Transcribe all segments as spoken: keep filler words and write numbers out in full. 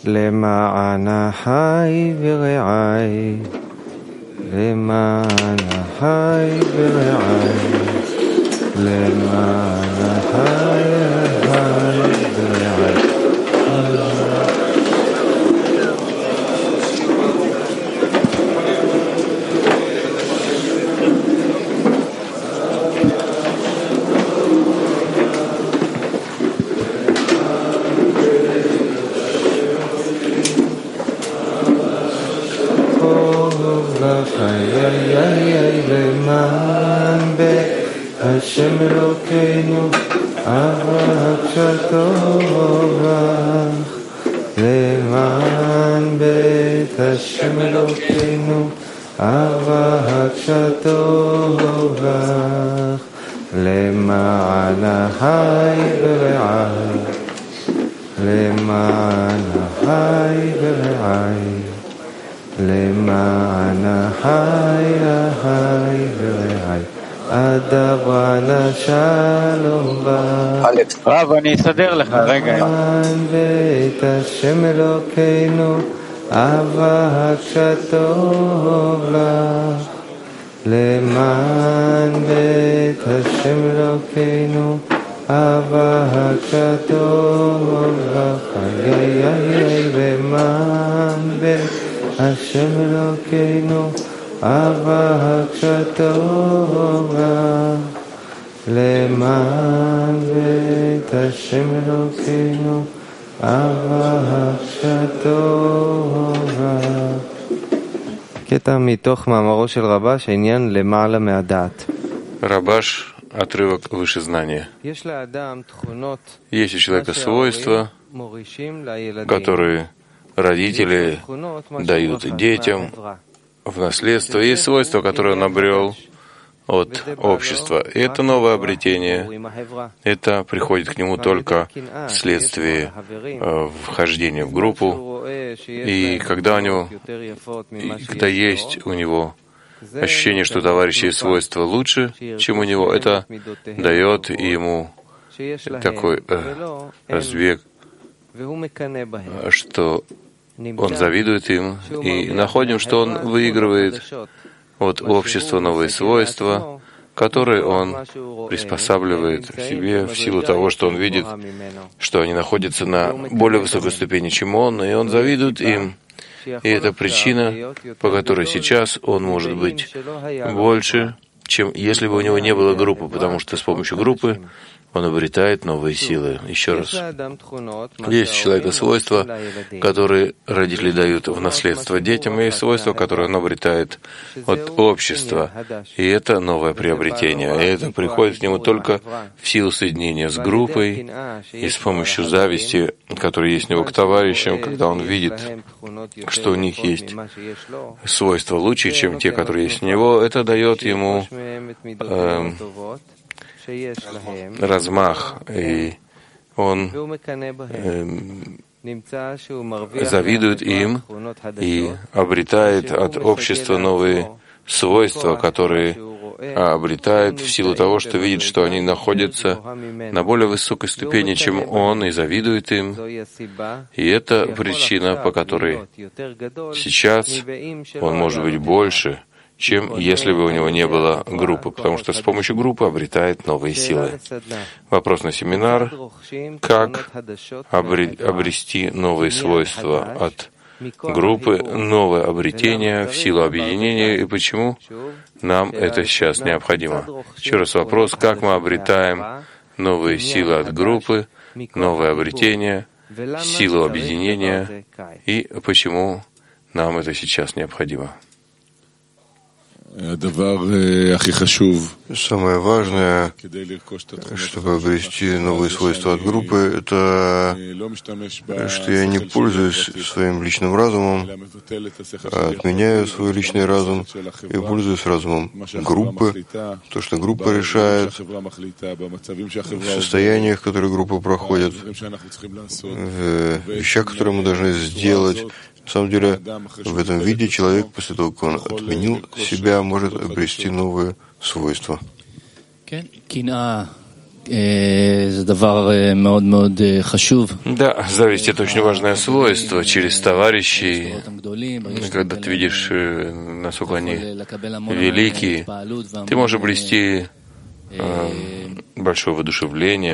למען החי ורעי, למען החי ורעי, למען החי ורעי. למען בית השם אלוקינו אהבת שטובך, למען בית השם אלוקינו אהבת שטובך, למען החי ורעי, למען החי ורעי, למען החי החי ורעי, אדברה שלום בך. רב, אני אסדר לך, רגע. למען בית השם אלוקינו אהבת שטוב לך, למען בית השם אלוקינו אהבת שטוב לך, איי איי איי, למען בית השם אלוקינו אהבת שטוב לך, למען בית השם אלוקינו אהבת שטוב לך. קטע מתוך מאמרו של רבש, העניין למעלה מהדעת. Рабаш, отрывок выше знания. Есть у человека свойства, которые родители дают детям в наследство. Есть свойства, которые он обрел от общества. И это новое обретение. Это приходит к нему только вследствие э, вхождения в группу. И когда у него, и когда есть у него ощущение, что товарищи свойства лучше, чем у него, это дает ему такой э, разбег, что он завидует им, и находим, что он выигрывает от общества новые свойства, которые он приспосабливает в себе в силу того, что он видит, что они находятся на более высокой ступени, чем он, и он завидует им. И это причина, по которой сейчас он может быть больше, чем если бы у него не было группы, потому что с помощью группы он обретает новые силы. Еще раз. Есть у человека свойства, которые родители дают в наследство детям, и есть свойства, которые он обретает от общества. И это новое приобретение. И это приходит к нему только в силу соединения с группой и с помощью зависти, которая есть у него к товарищам, когда он видит, что у них есть свойства лучше, чем те, которые есть у него. Это дает ему э, размах, и он э, завидует им и обретает от общества новые свойства, которые обретает в силу того, что видит, что они находятся на более высокой ступени, чем он, и завидует им. И это причина, по которой сейчас он может быть больше, чем если бы у него не было группы, потому что с помощью группы обретает новые силы. Вопрос на семинар: как обрести новые свойства от группы, новое обретение в силу объединения, и почему нам это сейчас необходимо? Еще раз вопрос: как мы обретаем новые силы от группы, новое обретение, силу объединения, и почему нам это сейчас необходимо? Самое важное, чтобы обрести новые свойства от группы, это что я не пользуюсь своим личным разумом, а отменяю свой личный разум и пользуюсь разумом группы, то, что группа решает, в состояниях, в которые группа проходит, в вещах, которые мы должны сделать. На самом деле, в этом виде человек, после того, как он отменил себя, может обрести новые свойства. Да, зависть — это очень важное свойство. Через товарищей, когда ты видишь, насколько они великие, ты можешь обрести большое воодушевление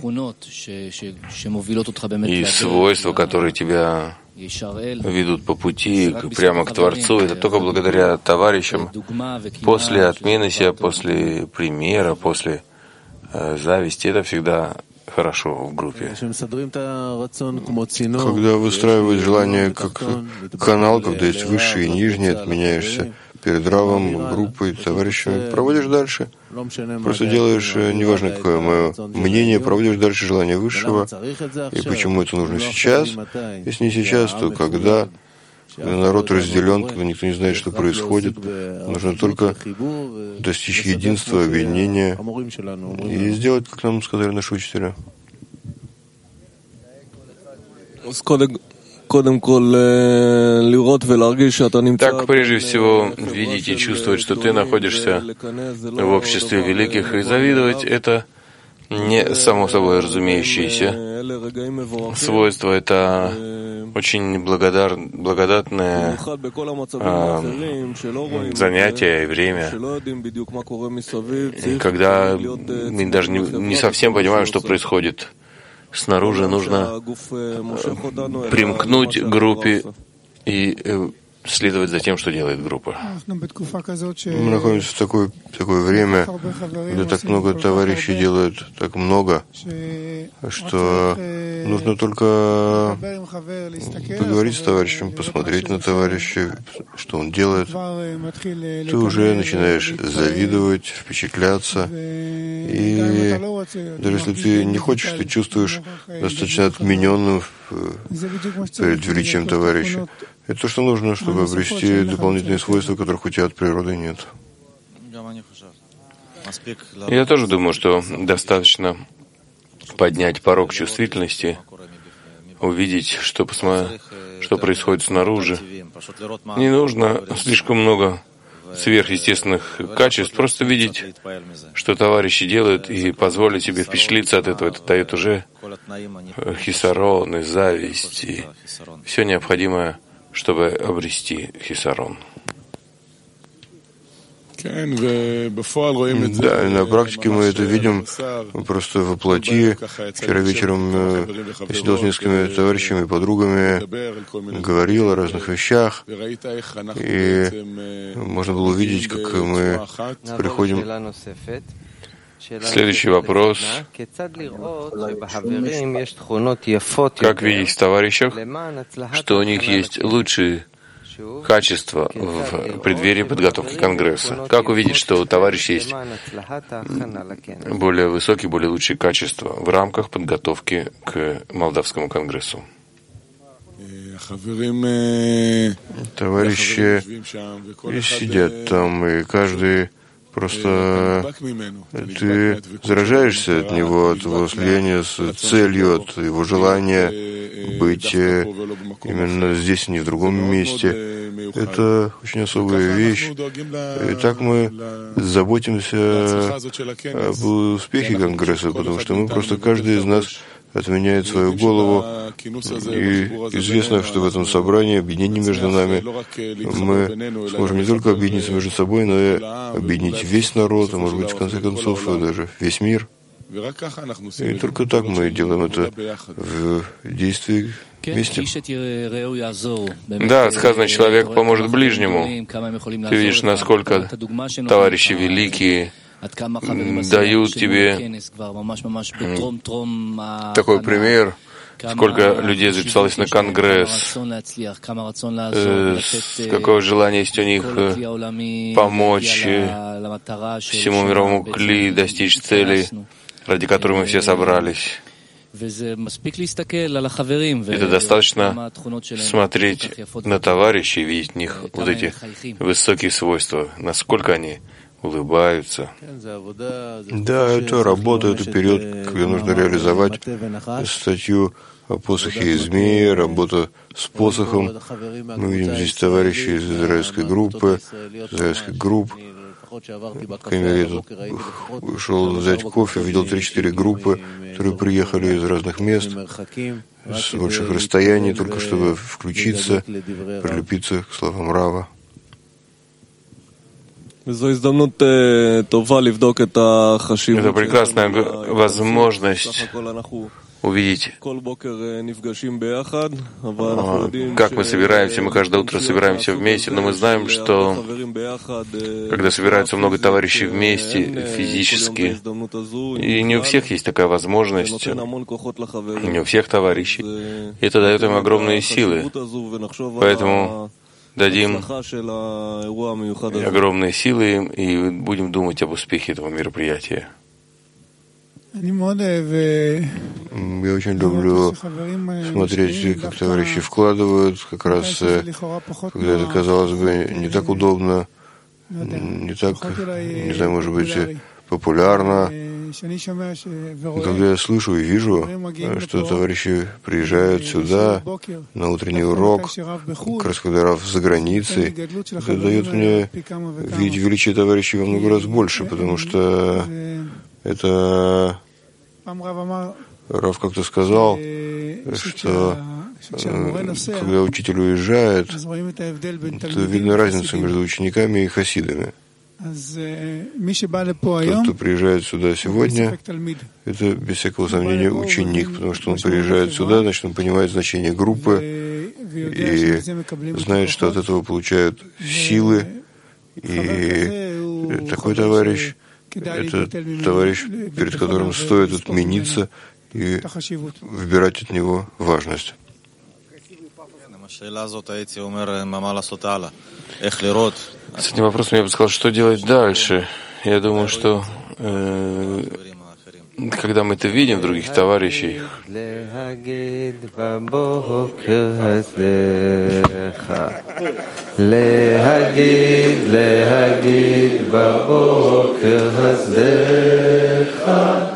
и свойства, которые тебя ведут по пути прямо к Творцу. Это только благодаря товарищам. После отмены себя, после примера, после э, зависти, это всегда хорошо в группе. Когда выстраивают желание как канал, когда есть высший и нижний, отменяешься перед равом, группой, товарищами, проводишь дальше. Просто делаешь, неважно какое мое мнение, проводишь дальше желание высшего. И почему это нужно сейчас? Если не сейчас, то когда? Когда народ разделен, когда никто не знает, что происходит, нужно только достичь единства, объединения и сделать, как нам сказали наши учителя. Так, прежде всего, видеть и чувствовать, что ты находишься в обществе великих, и завидовать — это не само собой разумеющееся свойство, это очень благодар, благодатное а, занятие и время, когда мы даже не, не совсем понимаем, что происходит. Снаружи нужно примкнуть к группе и следовать за тем, что делает группа. Мы находимся в такое, такое время, где так много товарищей делают так много, что нужно только поговорить с товарищем, посмотреть на товарища, что он делает. Ты уже начинаешь завидовать, впечатляться. И даже если ты не хочешь, ты чувствуешь достаточно отмененным перед величием товарища. Это то, что нужно, чтобы обрести дополнительные свойства, которых у тебя от природы нет. Я тоже думаю, что достаточно поднять порог чувствительности, увидеть, что, посмотри, что происходит снаружи. Не нужно слишком много сверхъестественных качеств, просто видеть, что товарищи делают, и позволить себе впечатлиться от этого. Это дает уже хисарон и зависть, и все необходимое, чтобы обрести хисарон. Да, и на практике мы это видим просто воплоти. Вчера вечером я сидел с несколькими товарищами и подругами, говорил о разных вещах, и можно было увидеть, как мы приходим. Следующий вопрос. Как видеть в товарищах, что у них есть лучшие качества в преддверии подготовки Конгресса? Как увидеть, что у товарищей есть более высокие, более лучшие качества в рамках подготовки к Молдавскому Конгрессу? Товарищи и сидят там, и каждый просто ты заражаешься от него, от его слияния с целью, от его желания быть именно здесь, не в другом месте. Это очень особая вещь. И так мы заботимся об успехе Конгресса, потому что мы просто, каждый из нас отменяет свою голову, и известно, что в этом собрании, объединении между нами, мы сможем не только объединиться между собой, но и объединить весь народ, а может быть, в конце концов, даже весь мир. И только так мы делаем это в действии вместе. Да, сказано, человек поможет ближнему. Ты видишь, насколько товарищи великие дают тебе такой пример, сколько людей записалось на Конгресс, какое желание есть у них помочь всему мировому кли достичь цели, ради которой мы все собрались. Это достаточно смотреть на товарищей и видеть в них вот эти высокие свойства, насколько они улыбаются. Да, это работа, это период, когда нужно реализовать статью о посохе и змее, работа с посохом. Мы видим здесь товарищи из израильской группы, израильских групп, по крайней мере, я тут шел взять кофе, видел три-четыре группы, которые приехали из разных мест, с больших расстояний, только чтобы включиться, прилепиться к словам Рава. Это прекрасная возможность увидеть, как мы собираемся, мы каждое утро собираемся вместе, но мы знаем, что когда собираются много товарищей вместе физически, и не у всех есть такая возможность, не у всех товарищей, это дает им огромные силы, поэтому дадим огромные силы им и будем думать об успехе этого мероприятия. Я очень люблю смотреть, как товарищи вкладывают, как раз когда это, казалось бы, не так удобно, не так, не знаю, может быть, популярно. Когда я слышу и вижу, что товарищи приезжают сюда на утренний урок, как раз когда Рав за границей, это дает мне видеть величие товарищей во много раз больше, потому что это... Рав как-то сказал, что когда учитель уезжает, то видно разницу между учениками и хасидами. Тот, кто приезжает сюда сегодня, это без всякого сомнения ученик, потому что он приезжает сюда, значит, он понимает значение группы и знает, что от этого получают силы. И такой товарищ — это товарищ, перед которым стоит отмениться и выбирать от него важность. С этим вопросом я бы сказал, что делать дальше. Я думаю, что э, когда мы это видим в других товарищей, להגיד, להגיד בבוקר הסדך